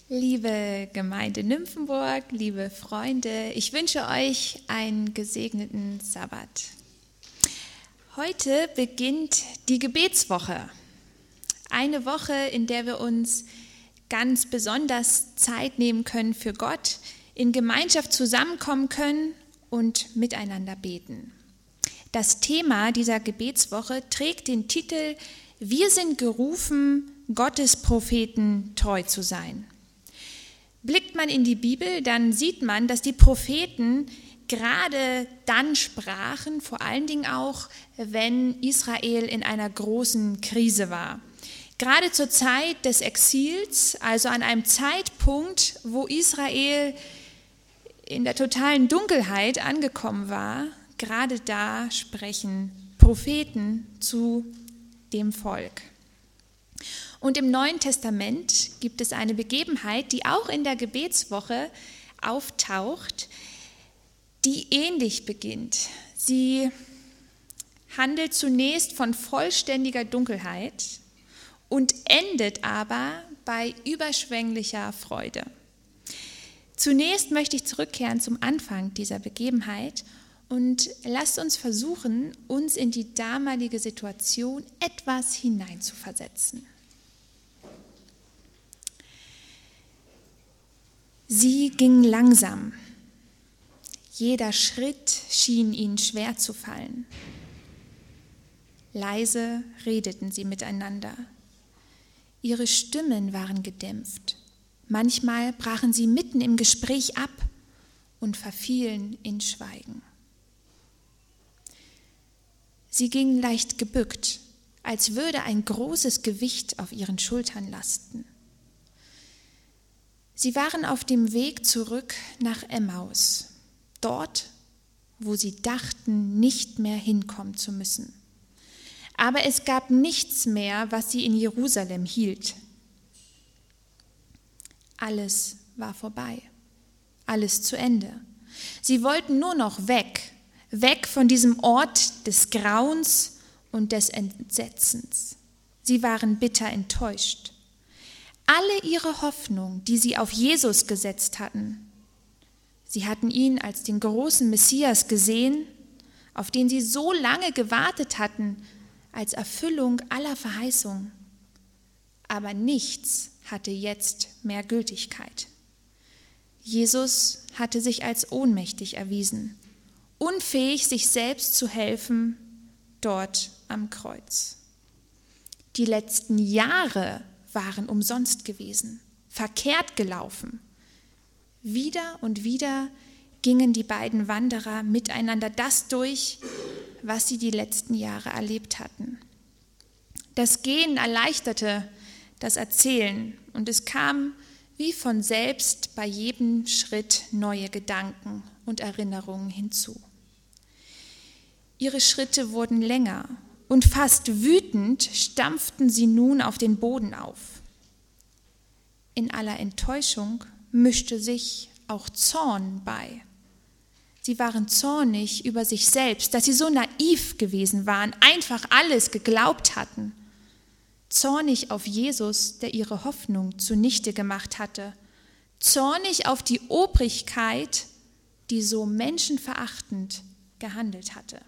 Liebe Gemeinde Nymphenburg, liebe Freunde, ich wünsche euch einen gesegneten Sabbat. Heute beginnt die Gebetswoche. Eine Woche, in der wir uns ganz besonders Zeit nehmen können für Gott, in Gemeinschaft zusammenkommen können und miteinander beten. Das Thema dieser Gebetswoche trägt den Titel „Wir sind gerufen, Gottes Propheten treu zu sein". Blickt man in die Bibel, dann sieht man, dass die Propheten gerade dann sprachen, vor allen Dingen auch, wenn Israel in einer großen Krise war. Gerade zur Zeit des Exils, also an einem Zeitpunkt, wo Israel in der totalen Dunkelheit angekommen war, gerade da sprechen Propheten zu dem Volk. Und im Neuen Testament gibt es eine Begebenheit, die auch in der Gebetswoche auftaucht, die ähnlich beginnt. Sie handelt zunächst von vollständiger Dunkelheit und endet aber bei überschwänglicher Freude. Zunächst möchte ich zurückkehren zum Anfang dieser Begebenheit und lasst uns versuchen, uns in die damalige Situation etwas hineinzuversetzen. Sie ging langsam. Jeder Schritt schien ihnen schwer zu fallen. Leise redeten sie miteinander. Ihre Stimmen waren gedämpft. Manchmal brachen sie mitten im Gespräch ab und verfielen in Schweigen. Sie gingen leicht gebückt, als würde ein großes Gewicht auf ihren Schultern lasten. Sie waren auf dem Weg zurück nach Emmaus, dort, wo sie dachten, nicht mehr hinkommen zu müssen. Aber es gab nichts mehr, was sie in Jerusalem hielt. Alles war vorbei, alles zu Ende. Sie wollten nur noch weg von diesem Ort des Grauens und des Entsetzens. Sie waren bitter enttäuscht. Alle ihre Hoffnung, die sie auf Jesus gesetzt hatten, sie hatten ihn als den großen Messias gesehen, auf den sie so lange gewartet hatten, als Erfüllung aller Verheißungen. Aber nichts hatte jetzt mehr Gültigkeit. Jesus hatte sich als ohnmächtig erwiesen, unfähig, sich selbst zu helfen, dort am Kreuz. Die letzten Jahre waren umsonst gewesen, verkehrt gelaufen. Wieder und wieder gingen die beiden Wanderer miteinander das durch, was sie die letzten Jahre erlebt hatten. Das Gehen erleichterte das Erzählen und es kam wie von selbst bei jedem Schritt neue Gedanken und Erinnerungen hinzu. Ihre Schritte wurden länger und fast wütend stampften sie nun auf den Boden auf. In aller Enttäuschung mischte sich auch Zorn bei. Sie waren zornig über sich selbst, dass sie so naiv gewesen waren, einfach alles geglaubt hatten. Zornig auf Jesus, der ihre Hoffnung zunichte gemacht hatte. Zornig auf die Obrigkeit, die so menschenverachtend gehandelt hatte.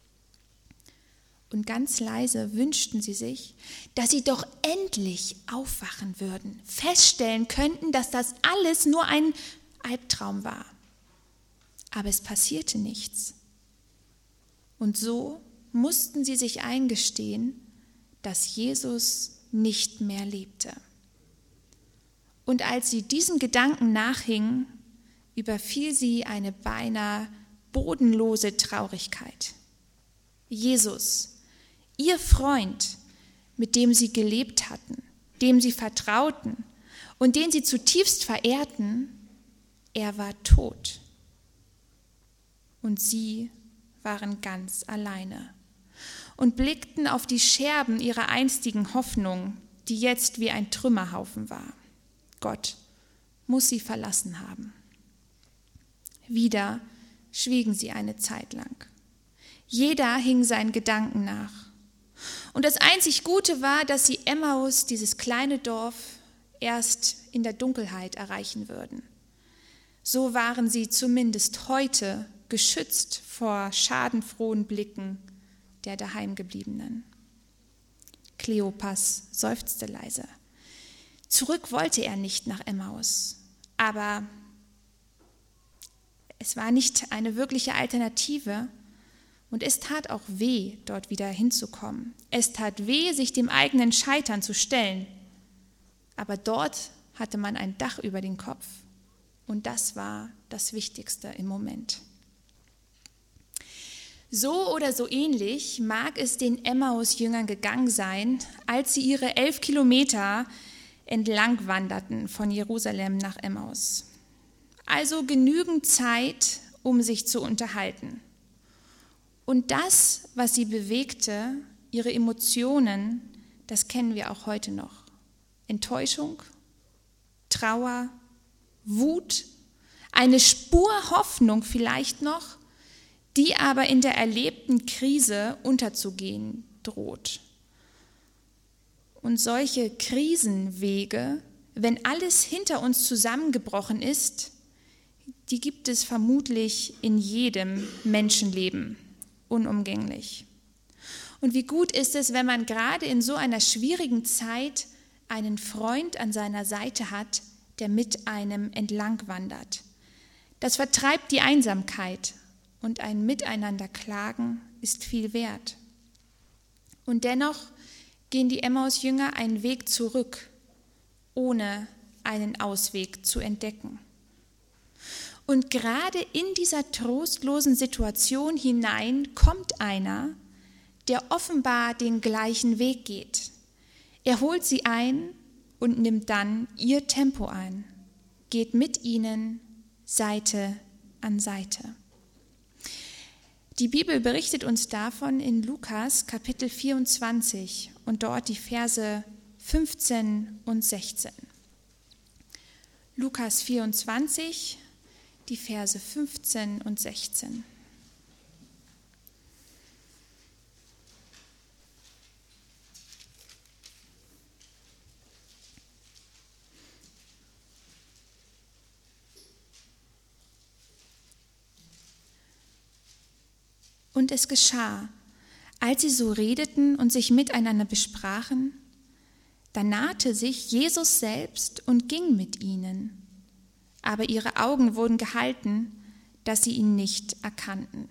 Und ganz leise wünschten sie sich, dass sie doch endlich aufwachen würden, feststellen könnten, dass das alles nur ein Albtraum war. Aber es passierte nichts. Und so mussten sie sich eingestehen, dass Jesus nicht mehr lebte. Und als sie diesen Gedanken nachhingen, überfiel sie eine beinahe bodenlose Traurigkeit. Jesus, ihr Freund, mit dem sie gelebt hatten, dem sie vertrauten und den sie zutiefst verehrten, er war tot. Und sie waren ganz alleine und blickten auf die Scherben ihrer einstigen Hoffnung, die jetzt wie ein Trümmerhaufen war. Gott muss sie verlassen haben. Wieder schwiegen sie eine Zeit lang. Jeder hing seinen Gedanken nach. Und das einzig Gute war, dass sie Emmaus, dieses kleine Dorf erst in der Dunkelheit erreichen würden. So waren sie zumindest heute geschützt vor schadenfrohen Blicken der Daheimgebliebenen. Kleopas seufzte leise. Zurück wollte er nicht nach Emmaus, aber es war nicht eine wirkliche Alternative und es tat auch weh, dort wieder hinzukommen. Es tat weh, sich dem eigenen Scheitern zu stellen, aber dort hatte man ein Dach über den Kopf und das war das Wichtigste im Moment. So oder so ähnlich mag es den Emmaus-Jüngern gegangen sein, als sie ihre 11 Kilometer entlang wanderten von Jerusalem nach Emmaus. Also genügend Zeit, um sich zu unterhalten. Und das, was sie bewegte, ihre Emotionen, das kennen wir auch heute noch. Enttäuschung, Trauer, Wut, eine Spur Hoffnung vielleicht noch, die aber in der erlebten Krise unterzugehen droht. Und solche Krisenwege, wenn alles hinter uns zusammengebrochen ist, die gibt es vermutlich in jedem Menschenleben, unumgänglich. Und wie gut ist es, wenn man gerade in so einer schwierigen Zeit einen Freund an seiner Seite hat, der mit einem entlang wandert. Das vertreibt die Einsamkeit und ein Miteinanderklagen ist viel wert. Und dennoch gehen die Emmaus-Jünger einen Weg zurück, ohne einen Ausweg zu entdecken. Und gerade in dieser trostlosen Situation hinein kommt einer, der offenbar den gleichen Weg geht. Er holt sie ein und nimmt dann ihr Tempo ein, geht mit ihnen Seite an Seite. Die Bibel berichtet uns davon in Lukas Kapitel 24 und dort die Verse 15 und 16. Lukas 24, die Verse 15 und 16. Und es geschah, als sie so redeten und sich miteinander besprachen, da nahte sich Jesus selbst und ging mit ihnen. Aber ihre Augen wurden gehalten, dass sie ihn nicht erkannten.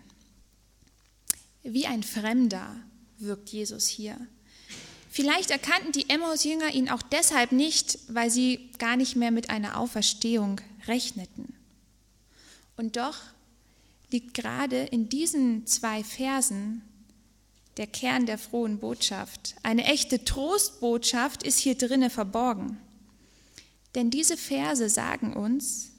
Wie ein Fremder wirkt Jesus hier. Vielleicht erkannten die Emmaus-Jünger ihn auch deshalb nicht, weil sie gar nicht mehr mit einer Auferstehung rechneten. Und doch liegt gerade in diesen 2 Versen der Kern der frohen Botschaft. Eine echte Trostbotschaft ist hier drinne verborgen. Denn diese Verse sagen uns,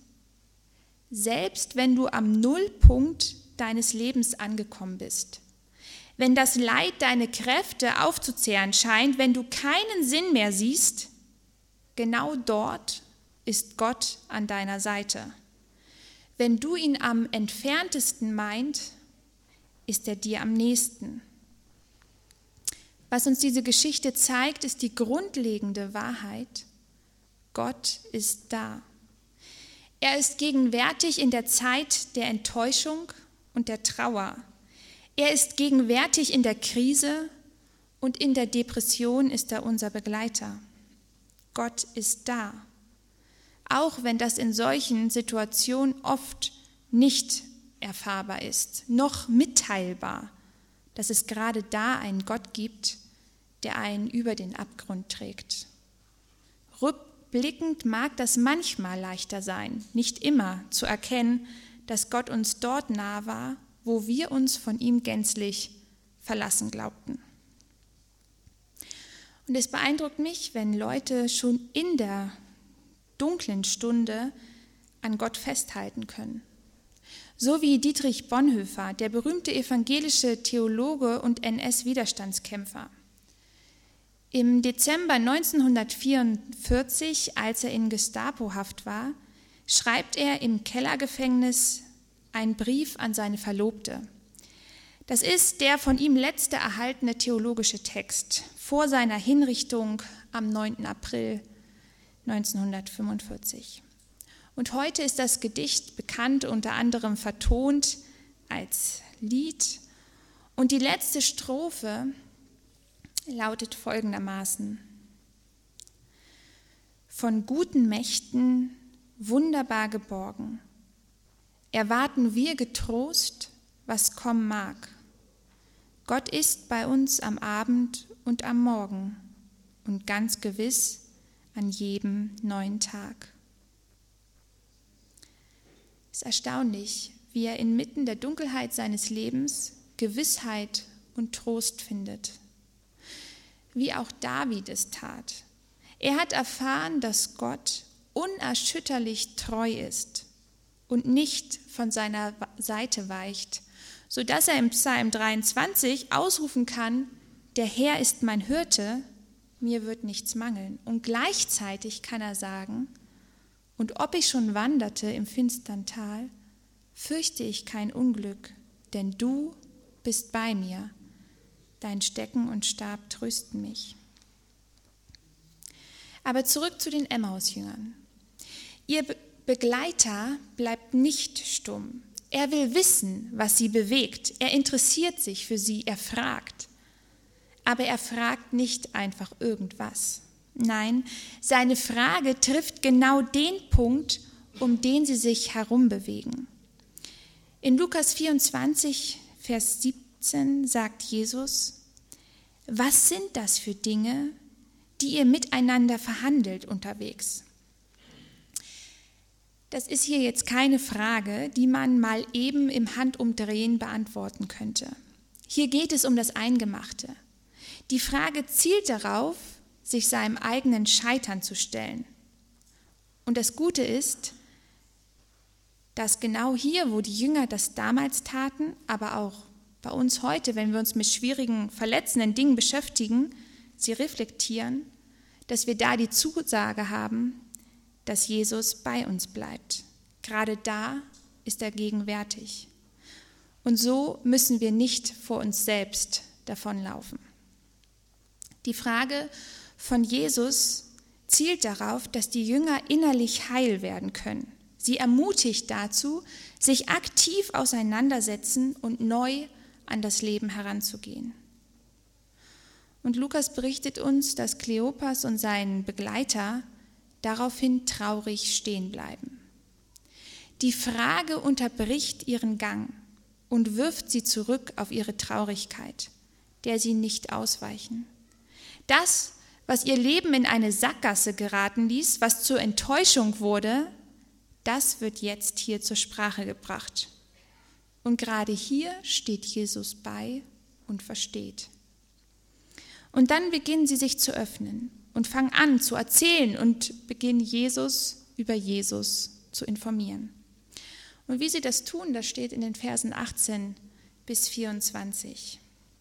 selbst wenn du am Nullpunkt deines Lebens angekommen bist, wenn das Leid deine Kräfte aufzuzehren scheint, wenn du keinen Sinn mehr siehst, genau dort ist Gott an deiner Seite. Wenn du ihn am entferntesten meint, ist er dir am nächsten. Was uns diese Geschichte zeigt, ist die grundlegende Wahrheit. Gott ist da. Er ist gegenwärtig in der Zeit der Enttäuschung und der Trauer. Er ist gegenwärtig in der Krise und in der Depression ist er unser Begleiter. Gott ist da. Auch wenn das in solchen Situationen oft nicht erfahrbar ist, noch mitteilbar, dass es gerade da einen Gott gibt, der einen über den Abgrund trägt. Rückblickend mag das manchmal leichter sein, nicht immer zu erkennen, dass Gott uns dort nah war, wo wir uns von ihm gänzlich verlassen glaubten. Und es beeindruckt mich, wenn Leute schon in der dunklen Stunde an Gott festhalten können. So wie Dietrich Bonhoeffer, der berühmte evangelische Theologe und NS-Widerstandskämpfer. Im Dezember 1944, als er in Gestapohaft war, schreibt er im Kellergefängnis einen Brief an seine Verlobte. Das ist der von ihm letzte erhaltene theologische Text vor seiner Hinrichtung am 9. April 1945. Und heute ist das Gedicht bekannt, unter anderem vertont als Lied. Und die letzte Strophe lautet folgendermaßen: Von guten Mächten wunderbar geborgen, erwarten wir getrost, was kommen mag. Gott ist bei uns am Abend und am Morgen und ganz gewiss an jedem neuen Tag. Es ist erstaunlich, wie er inmitten der Dunkelheit seines Lebens Gewissheit und Trost findet. Wie auch David es tat. Er hat erfahren, dass Gott unerschütterlich treu ist und nicht von seiner Seite weicht, sodass er im Psalm 23 ausrufen kann: Der Herr ist mein Hirte, mir wird nichts mangeln. Und gleichzeitig kann er sagen: Und ob ich schon wanderte im finstern Tal, fürchte ich kein Unglück, denn du bist bei mir. Dein Stecken und Stab trösten mich. Aber zurück zu den Emmaus-Jüngern. Ihr Begleiter bleibt nicht stumm. Er will wissen, was sie bewegt. Er interessiert sich für sie, er fragt. Aber er fragt nicht einfach irgendwas. Nein, seine Frage trifft genau den Punkt, um den sie sich herumbewegen. In Lukas 24, Vers 17 sagt Jesus: Was sind das für Dinge, die ihr miteinander verhandelt unterwegs? Das ist hier jetzt keine Frage, die man mal eben im Handumdrehen beantworten könnte. Hier geht es um das Eingemachte. Die Frage zielt darauf, sich seinem eigenen Scheitern zu stellen. Und das Gute ist, dass genau hier, wo die Jünger das damals taten, aber auch bei uns heute, wenn wir uns mit schwierigen, verletzenden Dingen beschäftigen, sie reflektieren, dass wir da die Zusage haben, dass Jesus bei uns bleibt. Gerade da ist er gegenwärtig. Und so müssen wir nicht vor uns selbst davonlaufen. Die Frage von Jesus zielt darauf, dass die Jünger innerlich heil werden können. Sie ermutigt dazu, sich aktiv auseinandersetzen und neu an das Leben heranzugehen. Und Lukas berichtet uns, dass Kleopas und sein Begleiter daraufhin traurig stehen bleiben. Die Frage unterbricht ihren Gang und wirft sie zurück auf ihre Traurigkeit, der sie nicht ausweichen. Das, was ihr Leben in eine Sackgasse geraten ließ, was zur Enttäuschung wurde, das wird jetzt hier zur Sprache gebracht. Und gerade hier steht Jesus bei und versteht. Und dann beginnen sie sich zu öffnen und fangen an zu erzählen und beginnen über Jesus zu informieren. Und wie sie das tun, das steht in den Versen 18 bis 24.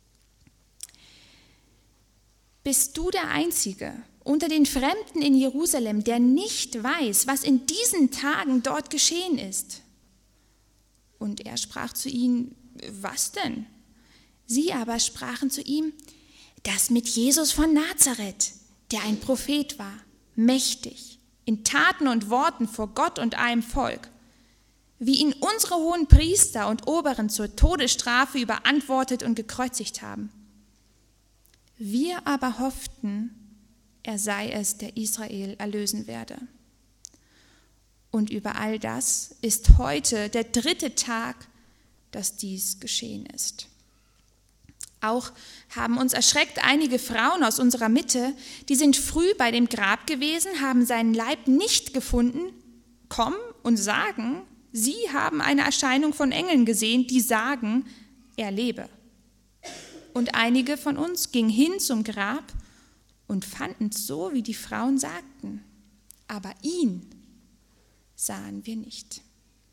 Bist du der Einzige unter den Fremden in Jerusalem, der nicht weiß, was in diesen Tagen dort geschehen ist? Und er sprach zu ihnen: Was denn? Sie aber sprachen zu ihm: Das mit Jesus von Nazareth, der ein Prophet war, mächtig, in Taten und Worten vor Gott und allem Volk, wie ihn unsere hohen Priester und Oberen zur Todesstrafe überantwortet und gekreuzigt haben. Wir aber hofften, er sei es, der Israel erlösen werde. Und über all das ist heute der 3. Tag, dass dies geschehen ist. Auch haben uns erschreckt einige Frauen aus unserer Mitte, die sind früh bei dem Grab gewesen, haben seinen Leib nicht gefunden, kommen und sagen, sie haben eine Erscheinung von Engeln gesehen, die sagen, er lebe. Und einige von uns gingen hin zum Grab und fanden es so, wie die Frauen sagten. Aber ihn sahen wir nicht.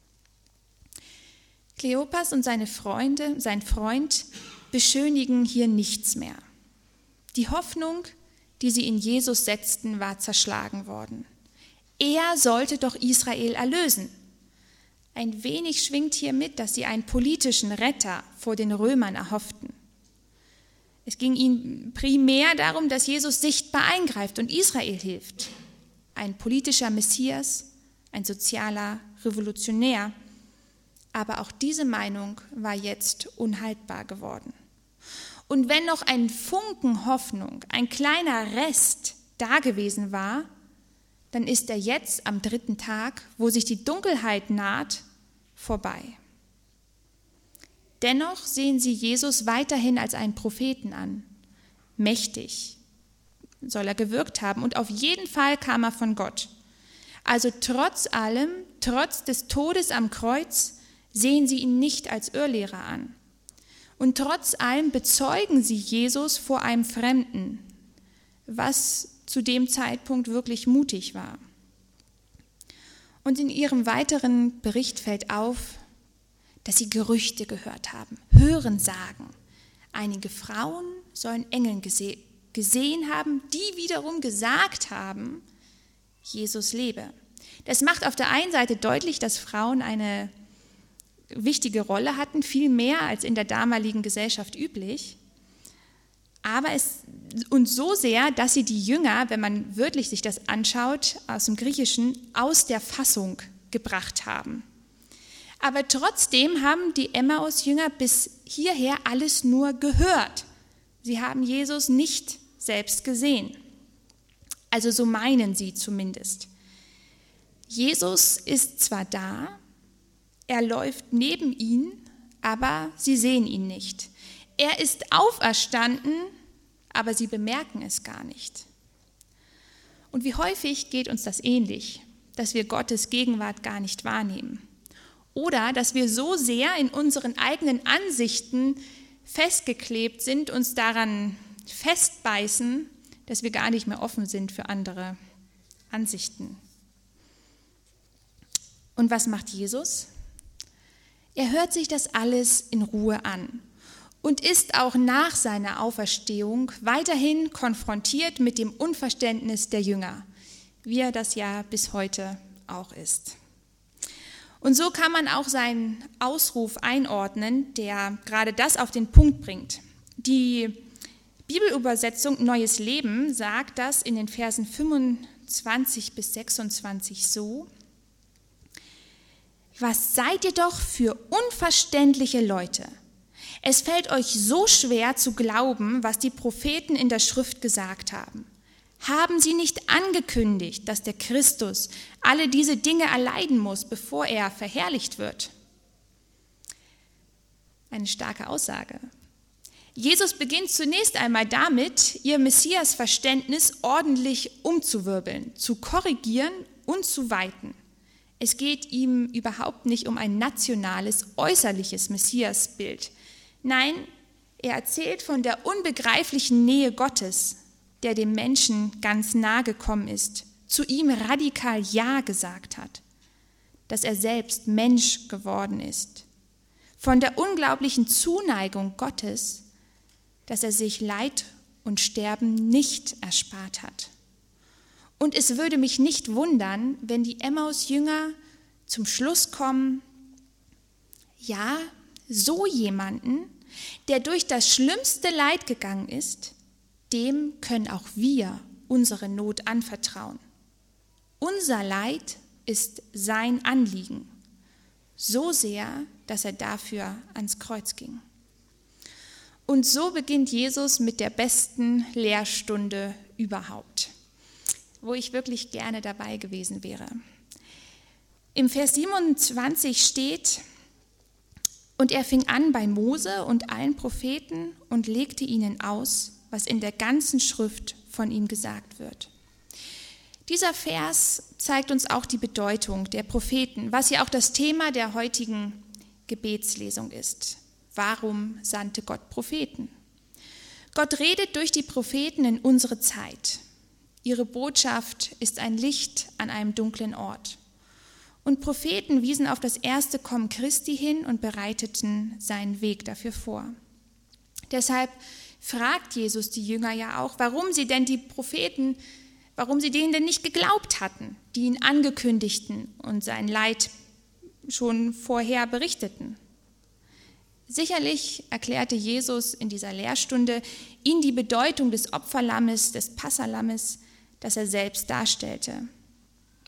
Kleopas und sein Freund, beschönigen hier nichts mehr. Die Hoffnung, die sie in Jesus setzten, war zerschlagen worden. Er sollte doch Israel erlösen. Ein wenig schwingt hier mit, dass sie einen politischen Retter vor den Römern erhofften. Es ging ihnen primär darum, dass Jesus sichtbar eingreift und Israel hilft. ein politischer Messias, ein sozialer Revolutionär. Aber auch diese Meinung war jetzt unhaltbar geworden. Und wenn noch ein Funken Hoffnung, ein kleiner Rest da gewesen war, dann ist er jetzt am 3. Tag, wo sich die Dunkelheit naht, vorbei. Dennoch sehen sie Jesus weiterhin als einen Propheten an. Mächtig soll er gewirkt haben und auf jeden Fall kam er von Gott. Also trotz allem, trotz des Todes am Kreuz, sehen sie ihn nicht als Irrlehrer an. Und trotz allem bezeugen sie Jesus vor einem Fremden, was zu dem Zeitpunkt wirklich mutig war. Und in ihrem weiteren Bericht fällt auf, dass sie Gerüchte gehört haben, Hörensagen. Einige Frauen sollen Engel gesehen haben, die wiederum gesagt haben, Jesus lebe. Das macht auf der einen Seite deutlich, dass Frauen eine wichtige Rolle hatten, viel mehr als in der damaligen Gesellschaft üblich. Und so sehr, dass sie die Jünger, wenn man wörtlich sich das anschaut, aus dem Griechischen, aus der Fassung gebracht haben. Aber trotzdem haben die Emmaus-Jünger bis hierher alles nur gehört. Sie haben Jesus nicht selbst gesehen. Also so meinen sie zumindest. Jesus ist zwar da, er läuft neben ihnen, aber sie sehen ihn nicht. Er ist auferstanden, aber sie bemerken es gar nicht. Und wie häufig geht uns das ähnlich, dass wir Gottes Gegenwart gar nicht wahrnehmen? Oder dass wir so sehr in unseren eigenen Ansichten festgeklebt sind, uns daran festbeißen, dass wir gar nicht mehr offen sind für andere Ansichten. Und was macht Jesus? Er hört sich das alles in Ruhe an und ist auch nach seiner Auferstehung weiterhin konfrontiert mit dem Unverständnis der Jünger, wie er das ja bis heute auch ist. Und so kann man auch seinen Ausruf einordnen, der gerade das auf den Punkt bringt. Die Bibelübersetzung Neues Leben sagt das in den Versen 25 bis 26 so: Was seid ihr doch für unverständliche Leute? Es fällt euch so schwer zu glauben, was die Propheten in der Schrift gesagt haben. Haben sie nicht angekündigt, dass der Christus alle diese Dinge erleiden muss, bevor er verherrlicht wird? Eine starke Aussage. Jesus beginnt zunächst einmal damit, ihr Messias-Verständnis ordentlich umzuwirbeln, zu korrigieren und zu weiten. Es geht ihm überhaupt nicht um ein nationales, äußerliches Messiasbild. Nein, er erzählt von der unbegreiflichen Nähe Gottes, der dem Menschen ganz nahe gekommen ist, zu ihm radikal Ja gesagt hat, dass er selbst Mensch geworden ist, von der unglaublichen Zuneigung Gottes, dass er sich Leid und Sterben nicht erspart hat. Und es würde mich nicht wundern, wenn die Emmaus-Jünger zum Schluss kommen, ja, so jemanden, der durch das schlimmste Leid gegangen ist, dem können auch wir unsere Not anvertrauen. Unser Leid ist sein Anliegen, so sehr, dass er dafür ans Kreuz ging. Und so beginnt Jesus mit der besten Lehrstunde überhaupt, wo ich wirklich gerne dabei gewesen wäre. Im Vers 27 steht: Und er fing an bei Mose und allen Propheten und legte ihnen aus, was in der ganzen Schrift von ihm gesagt wird. Dieser Vers zeigt uns auch die Bedeutung der Propheten, was ja auch das Thema der heutigen Gebetslesung ist. Warum sandte Gott Propheten? Gott redet durch die Propheten in unsere Zeit. Ihre Botschaft ist ein Licht an einem dunklen Ort. Und Propheten wiesen auf das erste Kommen Christi hin und bereiteten seinen Weg dafür vor. Deshalb fragt Jesus die Jünger ja auch, warum sie denn die Propheten, warum sie denen denn nicht geglaubt hatten, die ihn angekündigten und sein Leid schon vorher berichteten. Sicherlich erklärte Jesus in dieser Lehrstunde ihnen die Bedeutung des Opferlammes, des Passalammes, das er selbst darstellte.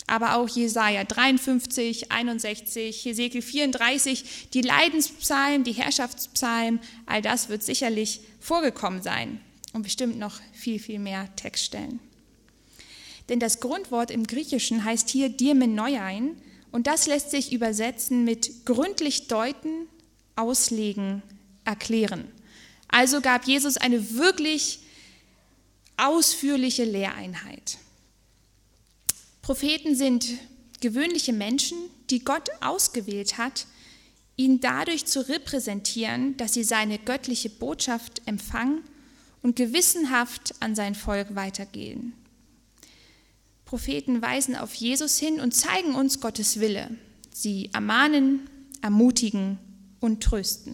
Aber auch Jesaja 53, 61, Hesekiel 34, die Leidenspsalmen, die Herrschaftspsalmen, all das wird sicherlich vorgekommen sein und bestimmt noch viel, viel mehr Textstellen. Denn das Grundwort im Griechischen heißt hier Diameneuein und das lässt sich übersetzen mit gründlich deuten, auslegen, erklären. Also gab Jesus eine wirklich ausführliche Lehreinheit. Propheten sind gewöhnliche Menschen, die Gott ausgewählt hat, ihn dadurch zu repräsentieren, dass sie seine göttliche Botschaft empfangen und gewissenhaft an sein Volk weitergehen. Propheten weisen auf Jesus hin und zeigen uns Gottes Wille. Sie ermahnen, ermutigen und trösten.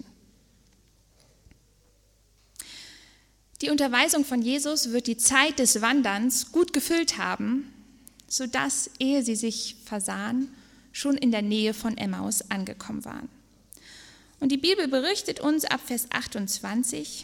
Die Unterweisung von Jesus wird die Zeit des Wanderns gut gefüllt haben, sodass, ehe sie sich versahen, schon in der Nähe von Emmaus angekommen waren. Und die Bibel berichtet uns ab Vers 28,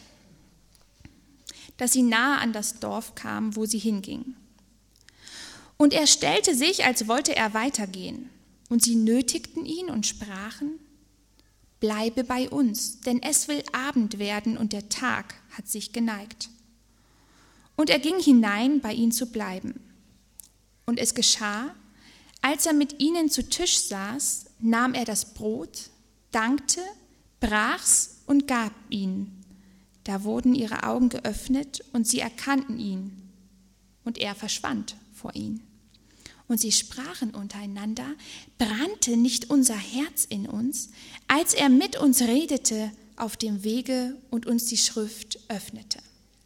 dass sie nahe an das Dorf kamen, wo sie hingingen. Und er stellte sich, als wollte er weitergehen. Und sie nötigten ihn und sprachen: Bleibe bei uns, denn es will Abend werden und der Tag hat sich geneigt. Und er ging hinein, bei ihnen zu bleiben. Und es geschah, als er mit ihnen zu Tisch saß, nahm er das Brot, dankte, brach's und gab ihnen. Da wurden ihre Augen geöffnet und sie erkannten ihn. Und er verschwand vor ihnen. Und sie sprachen untereinander: Brannte nicht unser Herz in uns, als er mit uns redete auf dem Wege und uns die Schrift öffnete?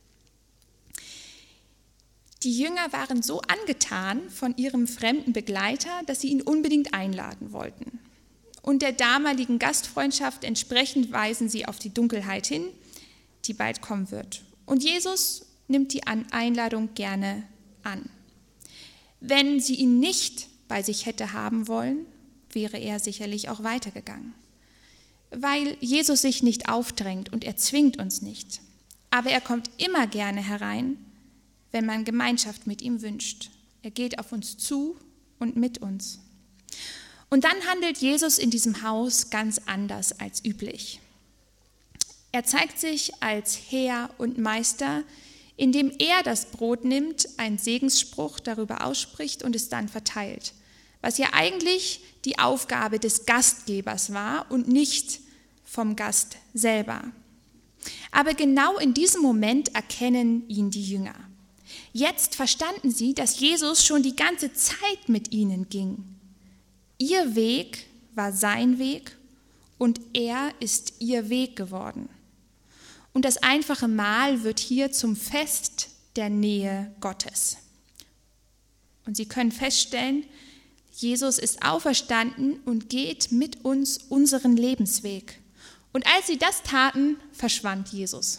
Die Jünger waren so angetan von ihrem fremden Begleiter, dass sie ihn unbedingt einladen wollten. Und der damaligen Gastfreundschaft entsprechend weisen sie auf die Dunkelheit hin, die bald kommen wird. Und Jesus nimmt die Einladung gerne an. Wenn sie ihn nicht bei sich hätte haben wollen, wäre er sicherlich auch weitergegangen. Weil Jesus sich nicht aufdrängt und er zwingt uns nicht. Aber er kommt immer gerne herein, wenn man Gemeinschaft mit ihm wünscht. Er geht auf uns zu und mit uns. Und dann handelt Jesus in diesem Haus ganz anders als üblich. Er zeigt sich als Herr und Meister, indem er das Brot nimmt, einen Segensspruch darüber ausspricht und es dann verteilt, was ja eigentlich die Aufgabe des Gastgebers war und nicht vom Gast selber. Aber genau in diesem Moment erkennen ihn die Jünger. Jetzt verstanden sie, dass Jesus schon die ganze Zeit mit ihnen ging. Ihr Weg war sein Weg und er ist ihr Weg geworden. Und das einfache Mahl wird hier zum Fest der Nähe Gottes. Und sie können feststellen, Jesus ist auferstanden und geht mit uns unseren Lebensweg. Und als sie das taten, verschwand Jesus.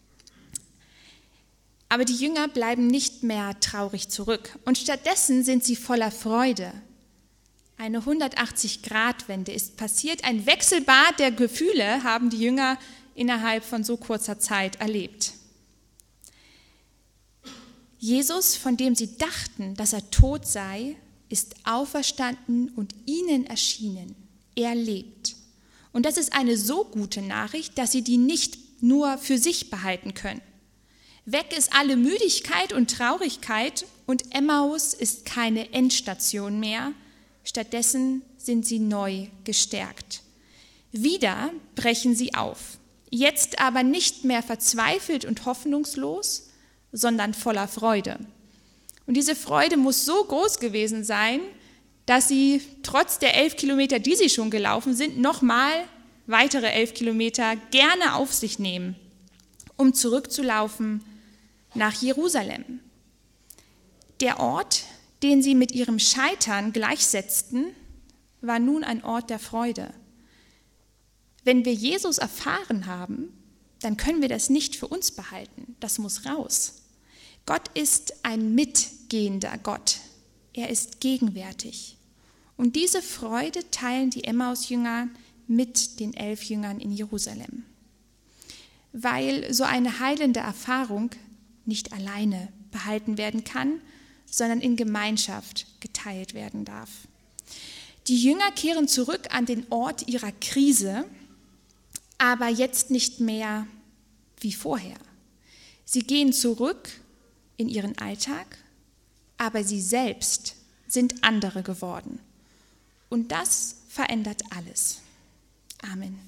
Aber die Jünger bleiben nicht mehr traurig zurück und stattdessen sind sie voller Freude. Eine 180-Grad-Wende ist passiert, ein Wechselbad der Gefühle haben die Jünger innerhalb von so kurzer Zeit erlebt. Jesus, von dem sie dachten, dass er tot sei, ist auferstanden und ihnen erschienen. Er lebt. Und das ist eine so gute Nachricht, dass sie die nicht nur für sich behalten können. Weg ist alle Müdigkeit und Traurigkeit und Emmaus ist keine Endstation mehr. Stattdessen sind sie neu gestärkt. Wieder brechen sie auf. Jetzt aber nicht mehr verzweifelt und hoffnungslos, sondern voller Freude. Und diese Freude muss so groß gewesen sein, dass sie trotz der 11 Kilometer, die sie schon gelaufen sind, nochmal weitere 11 Kilometer gerne auf sich nehmen, um zurückzulaufen nach Jerusalem. Der Ort, den sie mit ihrem Scheitern gleichsetzten, war nun ein Ort der Freude. Wenn wir Jesus erfahren haben, dann können wir das nicht für uns behalten. Das muss raus. Gott ist ein mitgehender Gott. Er ist gegenwärtig. Und diese Freude teilen die Emmaus-Jünger mit den 11 Jüngern in Jerusalem. Weil so eine heilende Erfahrung nicht alleine behalten werden kann, sondern in Gemeinschaft geteilt werden darf. Die Jünger kehren zurück an den Ort ihrer Krise, aber jetzt nicht mehr wie vorher. Sie gehen zurück in ihren Alltag, aber sie selbst sind andere geworden. Und das verändert alles. Amen.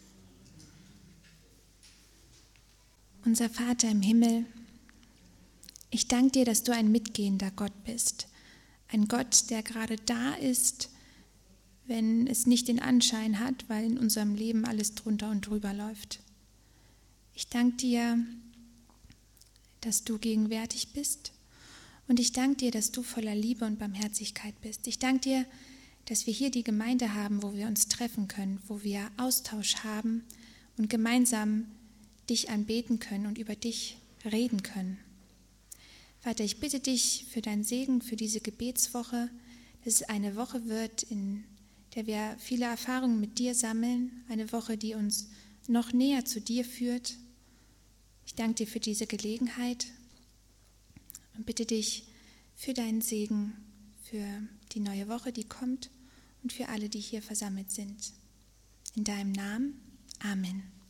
Unser Vater im Himmel, ich danke dir, dass du ein mitgehender Gott bist. Ein Gott, der gerade da ist, wenn es nicht den Anschein hat, weil in unserem Leben alles drunter und drüber läuft. Ich danke dir, dass du gegenwärtig bist. Und ich danke dir, dass du voller Liebe und Barmherzigkeit bist. Ich danke dir, dass wir hier die Gemeinde haben, wo wir uns treffen können, wo wir Austausch haben und gemeinsam dich anbeten können und über dich reden können. Vater, ich bitte dich für deinen Segen, für diese Gebetswoche, dass es eine Woche wird, in der wir viele Erfahrungen mit dir sammeln, eine Woche, die uns noch näher zu dir führt. Ich danke dir für diese Gelegenheit und bitte dich für deinen Segen, für die neue Woche, die kommt und für alle, die hier versammelt sind. In deinem Namen. Amen.